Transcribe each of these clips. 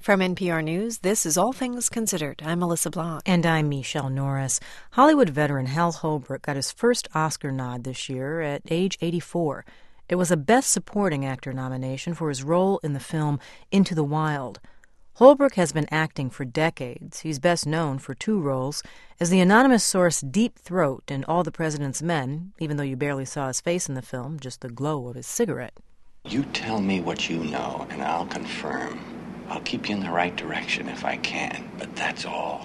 From NPR News, this is All Things Considered. I'm Melissa Blanc. And I'm Michelle Norris. Hollywood veteran Hal Holbrook got his first Oscar nod this year at age 84. It was a Best Supporting Actor nomination for his role in the film Into the Wild. Holbrook has been acting for decades. He's best known for two roles as the anonymous source Deep Throat in All the President's Men, even though you barely saw his face in the film, just the glow of his cigarette. You tell me what you know, and I'll confirm. I'll keep you in the right direction if I can, but that's all.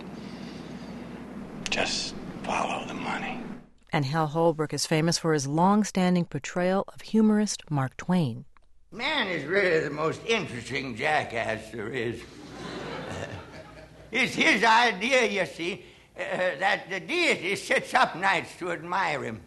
Just follow the money. And Hal Holbrook is famous for his long-standing portrayal of humorist Mark Twain. Man is really the most interesting jackass there is. It's his idea, you see, that the deity sits up nights to admire him.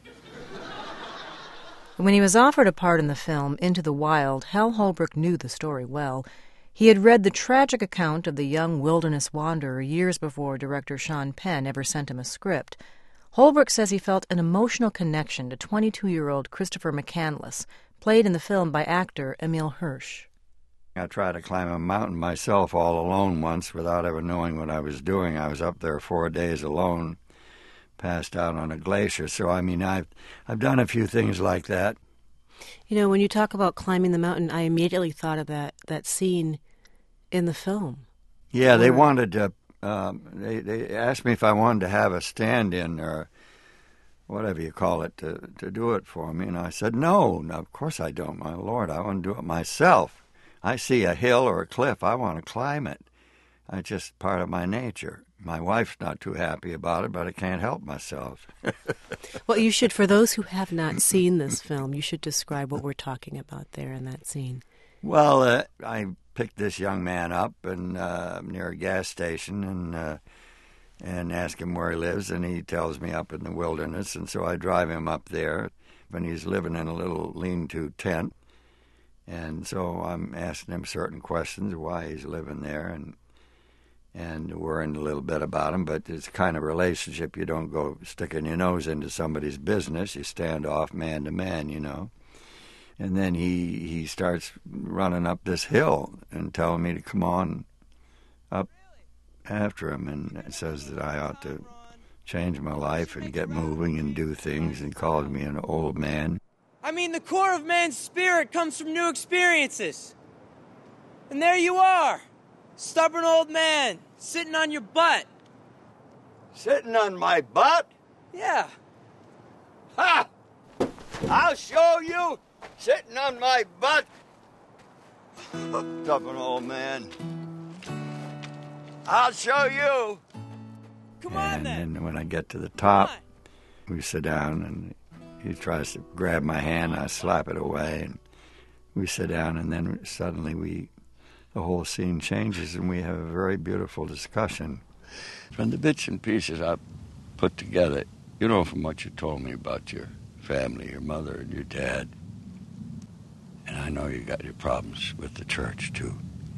When he was offered a part in the film Into the Wild, Hal Holbrook knew the story well. He had read the tragic account of the young wilderness wanderer years before director Sean Penn ever sent him a script. Holbrook says he felt an emotional connection to 22-year-old Christopher McCandless, played in the film by actor Emile Hirsch. I tried to climb a mountain myself all alone once without ever knowing what I was doing. I was up there 4 days alone, passed out on a glacier. So, I've done a few things like that. You know, when you talk about climbing the mountain, I immediately thought of that scene in the film. Yeah, they wanted to, they asked me if I wanted to have a stand-in or whatever you call it to do it for me. And I said, no, of course I don't, my Lord. I want to do it myself. I see a hill or a cliff, I want to climb it. It's just part of my nature. My wife's not too happy about it, but I can't help myself. Well, you should, for those who have not seen this film, you should describe what we're talking about there in that scene. Well, I picked this young man up and near a gas station and ask him where he lives, and he tells me up in the wilderness, and so I drive him up there, and he's living in a little lean-to tent, and so I'm asking him certain questions, why he's living there, and worrying a little bit about him, but it's the kind of relationship you don't go sticking your nose into somebody's business. You stand off man to man, you know. And then he starts running up this hill and telling me to come on up after him, and says that I ought to change my life and get moving and do things, and calls me an old man. The core of man's spirit comes from new experiences. And there you are. Stubborn old man, sitting on your butt. Sitting on my butt? Yeah. Ha! I'll show you, sitting on my butt. Stubborn old man. I'll show you. Come on, then. And when I get to the top, we sit down, and he tries to grab my hand, I slap it away, and we sit down, and then suddenly the whole scene changes, and we have a very beautiful discussion. From the bits and pieces I put together, from what you told me about your family, your mother and your dad, and I know you got your problems with the church, too.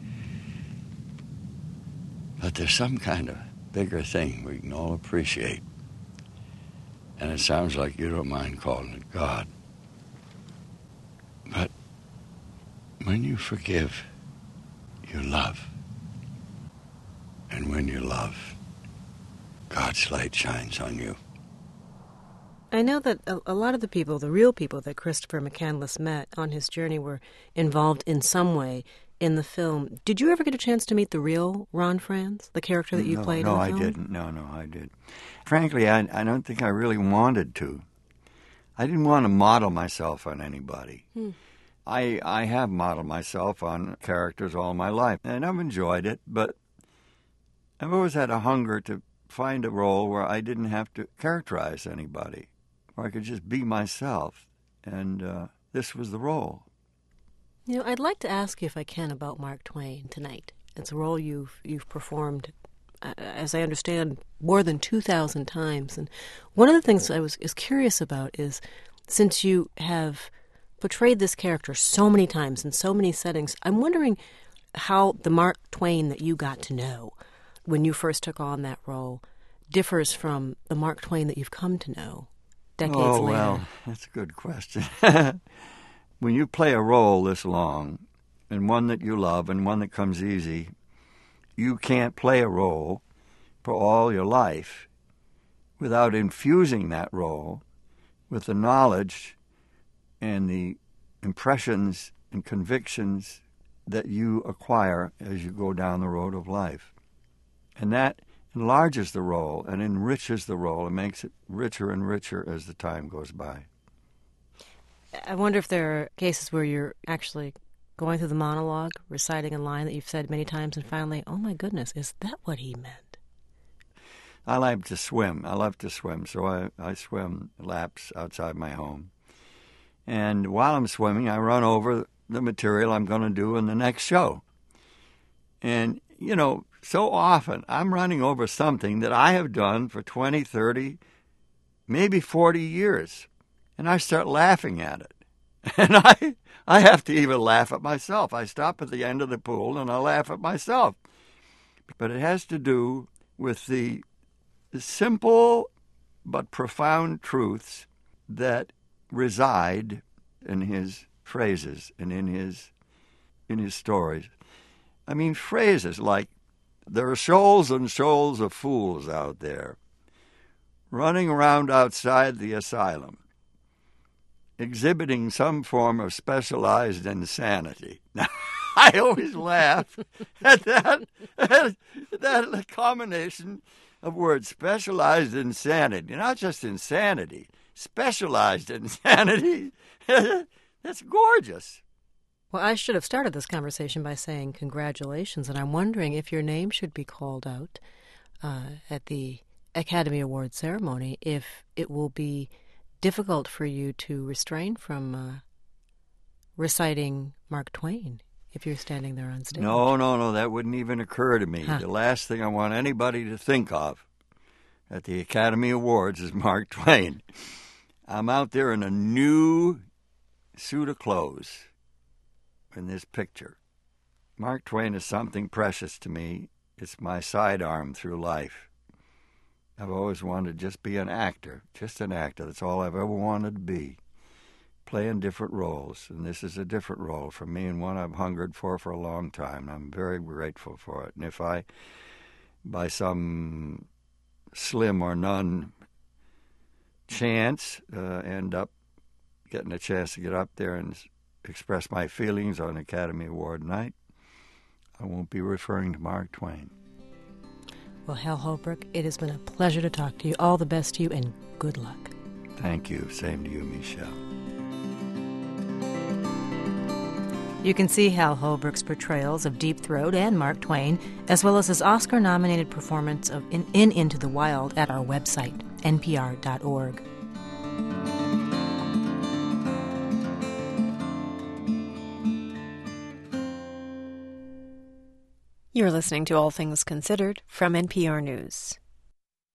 But there's some kind of bigger thing we can all appreciate. And it sounds like you don't mind calling it God. But when you forgive, you love. And when you love, God's light shines on you. I know that a lot of the people, the real people that Christopher McCandless met on his journey, were involved in some way in the film. Did you ever get a chance to meet the real Ron Franz, the character that you played in the film? No, I didn't. No, I did. Frankly, I don't think I really wanted to. I didn't want to model myself on anybody. I have modeled myself on characters all my life, and I've enjoyed it, but I've always had a hunger to find a role where I didn't have to characterize anybody, where I could just be myself, and this was the role. I'd like to ask you, if I can, about Mark Twain tonight. It's a role you've performed, as I understand, more than 2,000 times, and one of the things I was curious about is, since you have portrayed this character so many times in so many settings, I'm wondering how the Mark Twain that you got to know when you first took on that role differs from the Mark Twain that you've come to know decades later. Well, that's a good question. When you play a role this long, and one that you love and one that comes easy, you can't play a role for all your life without infusing that role with the knowledge and the impressions and convictions that you acquire as you go down the road of life. And that enlarges the role and enriches the role and makes it richer and richer as the time goes by. I wonder if there are cases where you're actually going through the monologue, reciting a line that you've said many times, and finally, oh my goodness, is that what he meant? I like to swim. I love to swim, so I swim laps outside my home. And while I'm swimming, I run over the material I'm going to do in the next show. And, you know, so often I'm running over something that I have done for 20, 30, maybe 40 years. And I start laughing at it. And I have to even laugh at myself. I stop at the end of the pool and I laugh at myself. But it has to do with the simple but profound truths that reside in his phrases and in his stories. I mean, phrases like, there are shoals and shoals of fools out there running around outside the asylum, exhibiting some form of specialized insanity. Now, I always laugh at that combination of words, specialized insanity. Not just insanity, specialized insanity. That's gorgeous. Well, I should have started this conversation by saying congratulations, and I'm wondering if your name should be called out at the Academy Award ceremony, if it will be difficult for you to refrain from reciting Mark Twain if you're standing there on stage. No, that wouldn't even occur to me. Huh. The last thing I want anybody to think of at the Academy Awards is Mark Twain. I'm out there in a new suit of clothes in this picture. Mark Twain is something precious to me. It's my sidearm through life. I've always wanted to just be an actor, just an actor. That's all I've ever wanted to be, playing different roles. And this is a different role for me and one I've hungered for a long time. I'm very grateful for it. And if I, by some slim or none chance, end up getting a chance to get up there and express my feelings on Academy Award night, I won't be referring to Mark Twain. Well, Hal Holbrook, it has been a pleasure to talk to you. All the best to you, and good luck. Thank you. Same to you, Michelle. You can see Hal Holbrook's portrayals of Deep Throat and Mark Twain, as well as his Oscar-nominated performance of Into the Wild at our website, npr.org. You're listening to All Things Considered from NPR News.